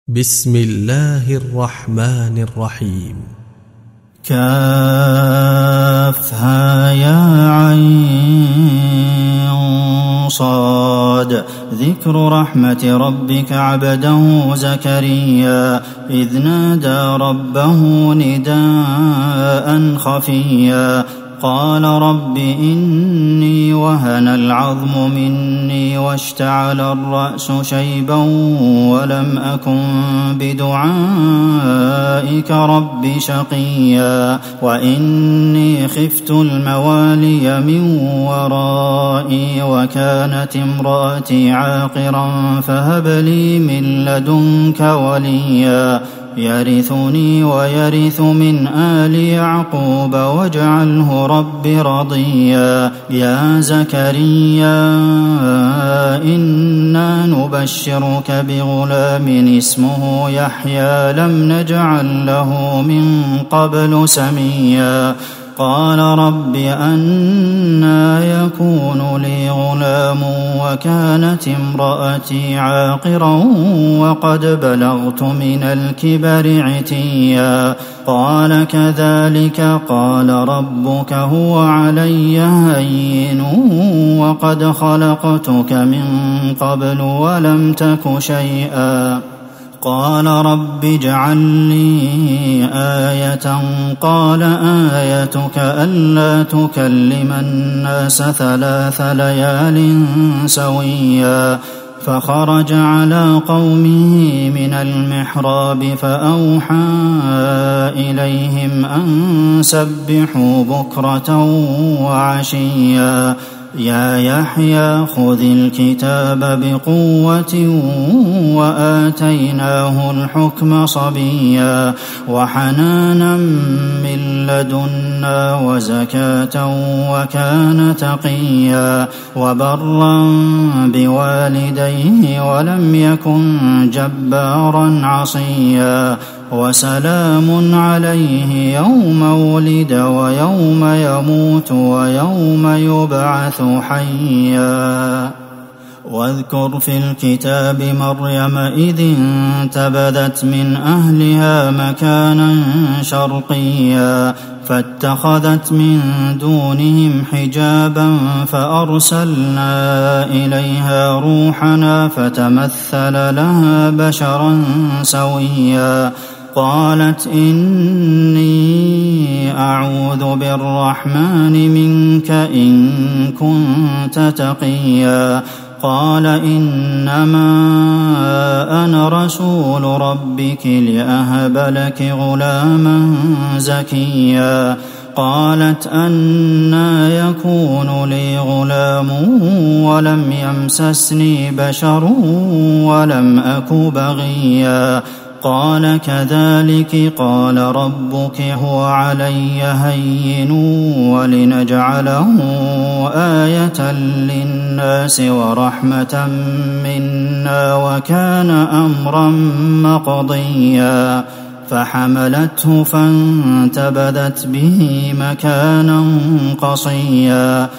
بسم الله الرحمن الرحيم. كافها يا عين صاد. ذكر رحمة ربك عبده زكريا إذ نادى ربه نداء خفيا قال رب إني وهن العظم مني واشتعل الرأس شيبا ولم أكن بدعائك رب شقيا وإني خفت الموالي من ورائي وكانت امرأتي عاقرا فهب لي من لدنك وليا يرثني ويرث من آل يعقوب واجعله رب رضيا. يا زكريا إنا نبشرك بغلام اسمه يحيى لم نجعل له من قبل سميا قال رب أنى يكون لي غلام وكانت امرأتي عاقرا وقد بلغت من الكبر عتيا قال كذلك قال ربك هو علي هين وقد خلقتك من قبل ولم تك شيئا قال رب اجعل لي آية قال آيتك ألا تكلم الناس 3 ليال سويا فخرج على قومه من المحراب فأوحى إليهم أن سبحوا بكرة وعشيا يا يحيى خذ الكتاب بقوة وآتيناه الحكم صبيا وحنانا من لدنا وزكاة وكان تقيا وبرا بوالديه ولم يكن جبارا عصيا وسلام عليه يوم ولد ويوم يموت ويوم يبعث حيا. واذكر في الكتاب مريم إذ انتبذت من أهلها مكانا شرقيا فاتخذت من دونهم حجابا فأرسلنا إليها روحنا فتمثل لها بشرا سويا قالت إني أعوذ بالرحمن منك إن كنت تقيا قال إنما أنا رسول ربك لأهب لك غلاما زكيا قالت أنى يكون لي غلام ولم يمسسني بشر ولم أك بغيا قال كذلك قال ربك هو علي هين ولنجعله آية للناس ورحمة منا وكان أمرا مقضيا فحملته فانتبذت به مكانا قصيا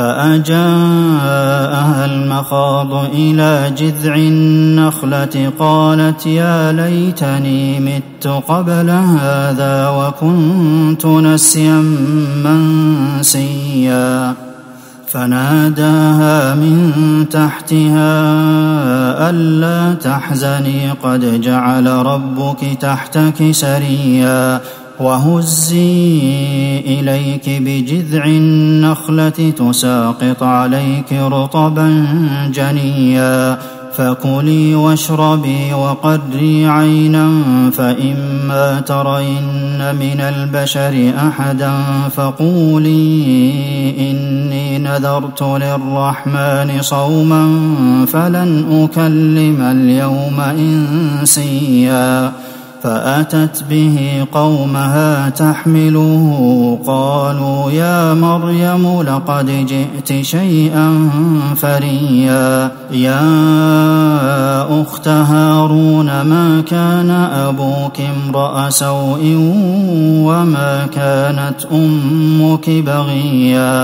فأجاءها المخاض إلى جذع النخلة قالت يا ليتني مت قبل هذا وكنت نسيا منسيا فناداها من تحتها ألا تحزني قد جعل ربك تحتك سريا وهزي إليك بجذع النخلة تساقط عليك رطبا جنيا فكلي واشربي وقري عينا فإما ترين من البشر أحدا فقولي إني نذرت للرحمن صوما فلن أكلم اليوم إنسيا فأتت به قومها تحمله قالوا يا مريم لقد جئت شيئا فريا يا أخت هارون ما كان أبوك امرأ سوء وما كانت أمك بغيا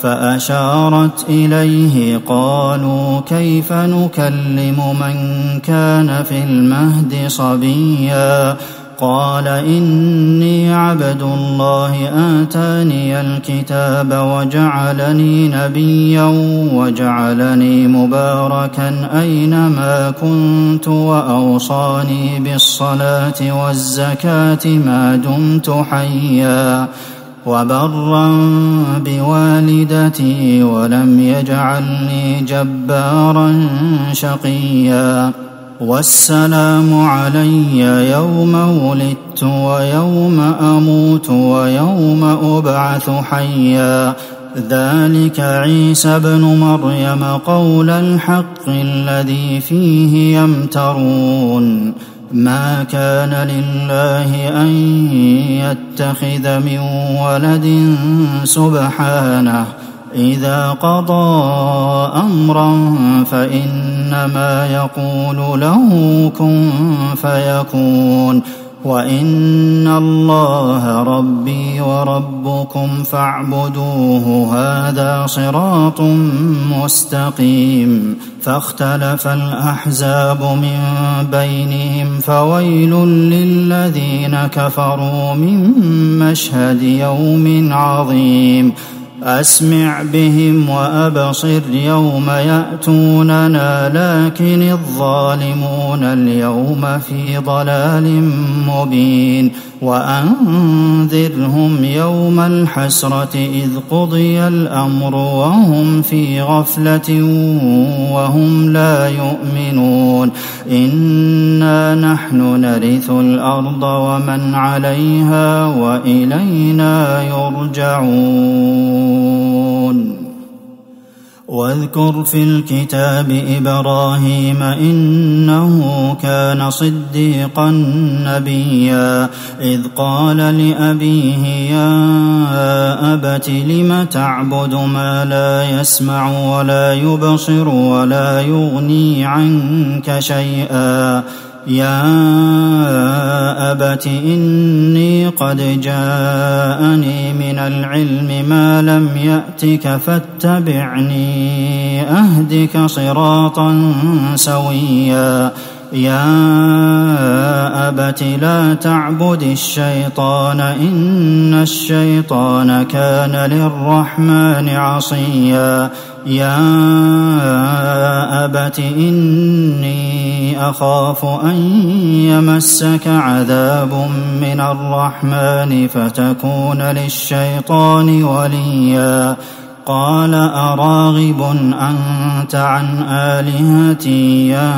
فأشارت إليه. قالوا كيف نكلم من كان في المهد صبيا؟ قال إني عبد الله آتاني الكتاب وجعلني نبيا وجعلني مباركا أينما كنت وأوصاني بالصلاة والزكاة ما دمت حيا وبرا بوالدتي ولم يجعلني جبارا شقيا. والسلام علي يوم ولدت ويوم أموت ويوم أبعث حيا. ذلك عيسى ابن مريم قول الحق الذي فيه يمترون. ما كان لله أن يتخذ من ولد سبحانه إذا قضى أمرا فإنما يقول له كن فيكون. وإن الله ربي وربكم فاعبدوه هذا صراط مستقيم. فاختلف الأحزاب من بينهم فويل للذين كفروا من مشهد يوم عظيم. أسمع بهم وأبصر يوم يأتوننا لكن الظالمون اليوم في ضلال مبين. وأنذرهم يوم الحسرة إذ قضي الأمر وهم في غفلة وهم لا يؤمنون. إنا نحن نرث الأرض ومن عليها وإلينا يرجعون. واذكر في الكتاب إبراهيم إنه كان صديقا نبيا إذ قال لأبيه يا أبت لم تعبد ما لا يسمع ولا يبصر ولا يغني عنك شيئا. يا أبت إني قد جاءني من العلم ما لم يأتك فاتبعني أهدك صراطا سويا. يا أبت لا تعبد الشيطان إن الشيطان كان للرحمن عصيا. يا أبت إني أخاف أن يمسك عذاب من الرحمن فتكون للشيطان وليا. قال أراغب أنت عن آلهتي يا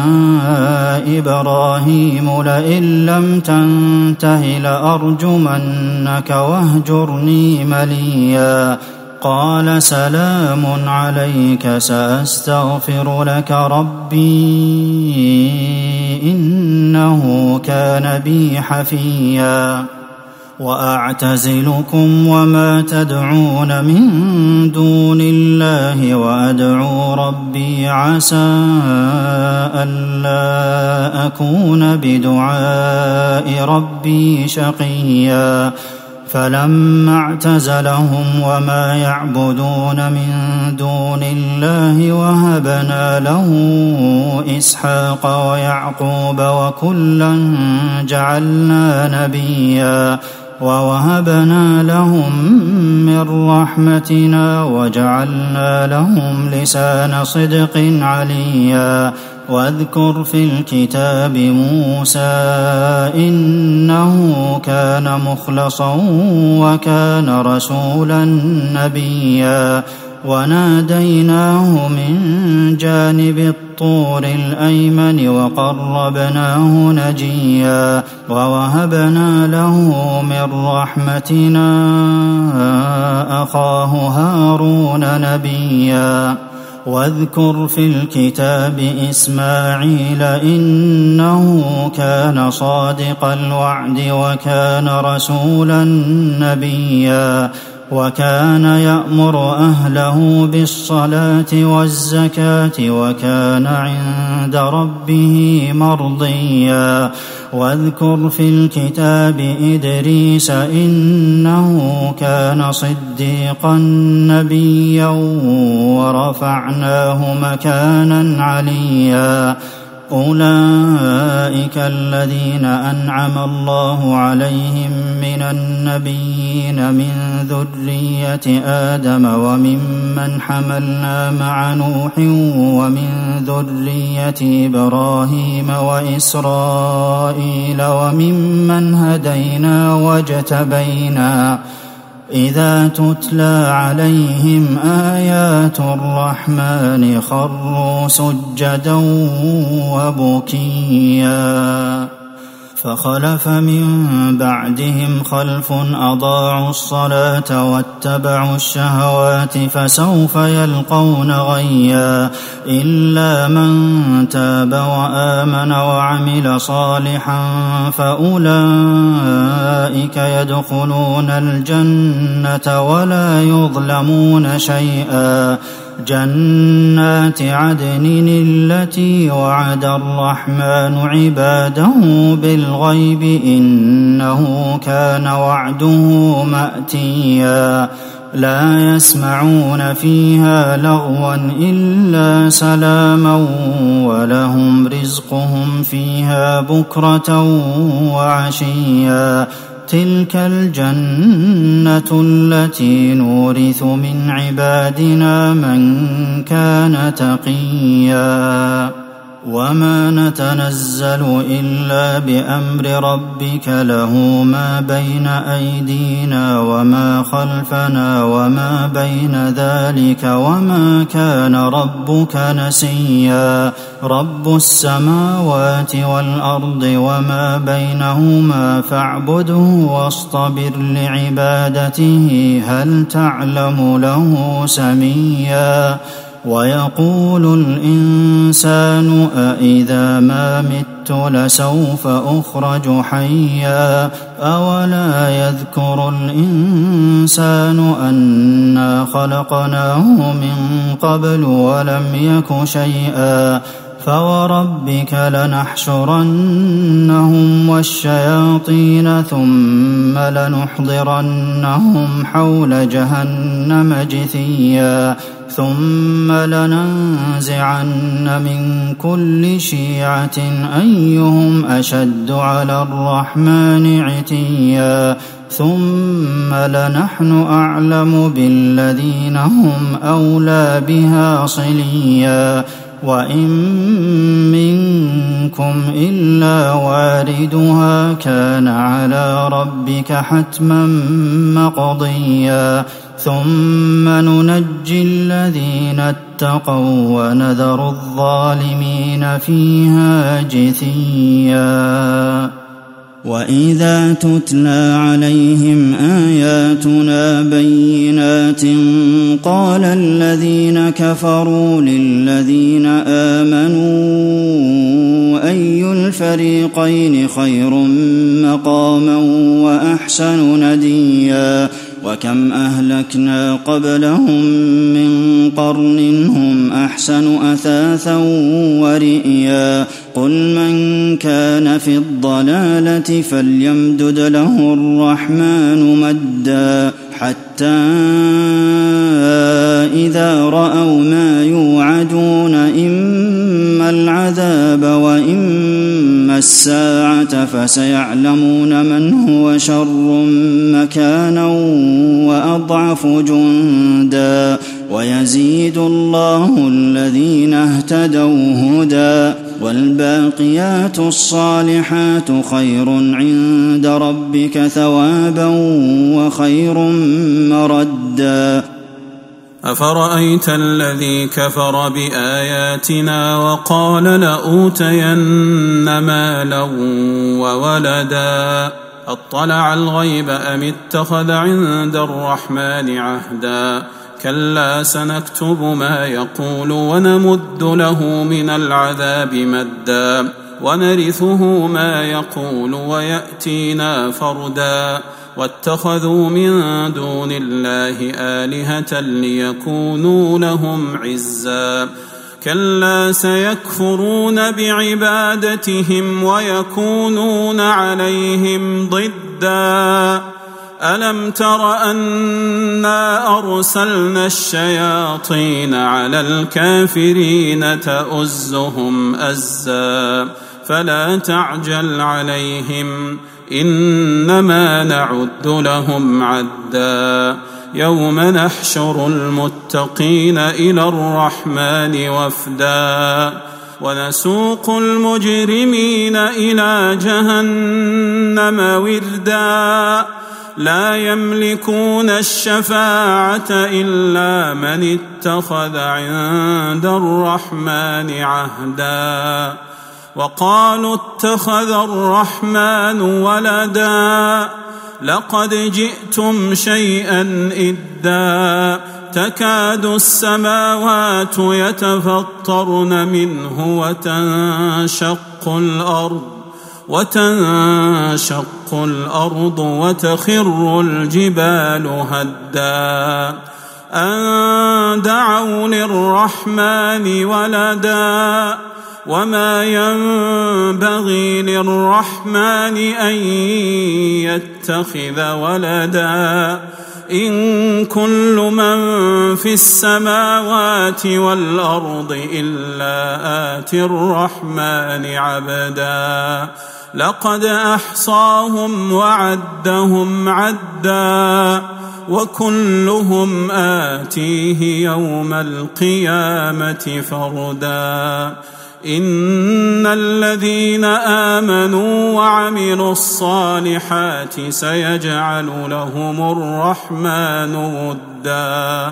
إبراهيم لئن لم تنته لأرجمنك واهجرني مليا. قال سلام عليك سأستغفر لك ربي إنه كان بي حفيا. وأعتزلكم وما تدعون من دون الله وأدعو ربي عسى ألا أكون بدعاء ربي شقيا. فلما اعتزلهم وما يعبدون من دون الله وهبنا له إسحاق ويعقوب وكلا جعلنا نبيا ووهبنا لهم من رحمتنا وجعلنا لهم لسان صدق عليا. واذكر في الكتاب موسى إنه كان مخلصا وكان رسولا نبيا. وناديناه من جانب الطور الأيمن وقربناه نجيا ووهبنا له من رحمتنا أخاه هارون نبيا. واذكر في الكتاب إسماعيل إنه كان صادق الوعد وكان رسولا نبيا. وكان يأمر أهله بالصلاة والزكاة وكان عند ربه مرضيا واذكر في الكتاب إدريس إنه كان صديقا نبيا ورفعناه مكانا عليا أولئك الذين أنعم الله عليهم من النبيين من ذرية آدم وممن حملنا مع نوح ومن ذرية إبراهيم وإسرائيل وممن هدينا واجتبينا إذا تتلى عليهم آيات الرحمن خروا سجدا وبكيا فخلف من بعدهم خلف أضاعوا الصلاة واتبعوا الشهوات فسوف يلقون غيا إلا من تاب وآمن وعمل صالحا فأولئك يدخلون الجنة ولا يظلمون شيئا جنات عدن التي وعد الرحمن عباده بالغيب إنه كان وعده مأتيا لا يسمعون فيها لغوا إلا سلاما ولهم رزقهم فيها بكرة وعشيا تلك الجنة التي نورث من عبادنا من كان تقيا وما نتنزل إلا بأمر ربك له ما بين أيدينا وما خلفنا وما بين ذلك وما كان ربك نسيا رب السماوات والأرض وما بينهما فاعبده واصطبر لعبادته هل تعلم له سميا ويقول الإنسان أإذا ما مت لسوف أخرج حيا أولا يذكر الإنسان أنا خلقناه من قبل ولم يك شيئا فوربك لنحشرنهم والشياطين ثم لنحضرنهم حول جهنم جثيا ثم لننزعن من كل شيعة أيهم أشد على الرحمن عتيا ثم لنحن أعلم بالذين هم أولى بها صليا وإن منكم إلا واردها كان على ربك حتما مقضيا ثم ننجي الذين اتقوا ونذر الظالمين فيها جثيا وإذا تتلى عليهم آياتنا بينات قال الذين كفروا للذين آمنوا أي الفريقين خير مقاما وأحسن نديا وكم أهلكنا قبلهم من قرن هم أحسن أثاثا ورئيا قل من كان في الضلالة فليمدد له الرحمن مدا حتى إذا رأوا ما يوعدون إما العذاب وإما الساعة فسيعلمون من هو شر مكانا وأضعف جندا ويزيد الله الذين اهتدوا هدى والباقيات الصالحات خير عند ربك ثوابا وخير مردا أفرأيت الذي كفر بآياتنا وقال لأوتين مالا وولدا أطلع الغيب أم اتخذ عند الرحمن عهدا كلا سنكتب ما يقول ونمد له من العذاب مدا ونرثه ما يقول ويأتينا فردا واتخذوا من دون الله آلهة ليكونوا لهم عزا كلا سيكفرون بعبادتهم ويكونون عليهم ضدا ألم تر أنا أرسلنا الشياطين على الكافرين تؤزهم أزا فلا تعجل عليهم إنما نعد لهم عدا يوم نحشر المتقين إلى الرحمن وفدا ونسوق المجرمين إلى جهنم وردا لا يملكون الشفاعة إلا من اتخذ عند الرحمن عهدا وقالوا اتخذ الرحمن ولدا لقد جئتم شيئا إدا تكاد السماوات يتفطرن منه وتنشق الأرض وتخر الجبال هدا أن دعوا للرحمن ولدا وما ينبغي للرحمن أن يتخذ ولدا إن كل من في السماوات والأرض إلا آتي الرحمن عبدا لقد أحصاهم وعدهم عدا وكلهم آتيه يوم القيامة فردا إن الذين آمنوا وعملوا الصالحات سيجعل لهم الرحمن ودا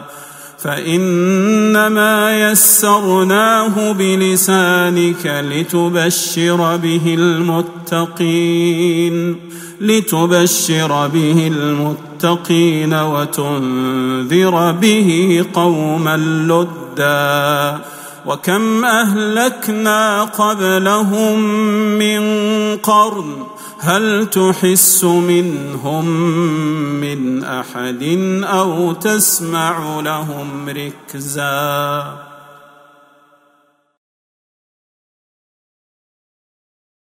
فإنما يسرناه بلسانك لتبشر به المتقين وتنذر به قوما لدا وكم أهلكنا قبلهم من قرن هل تحس منهم من أحد أو تسمع لهم ركزا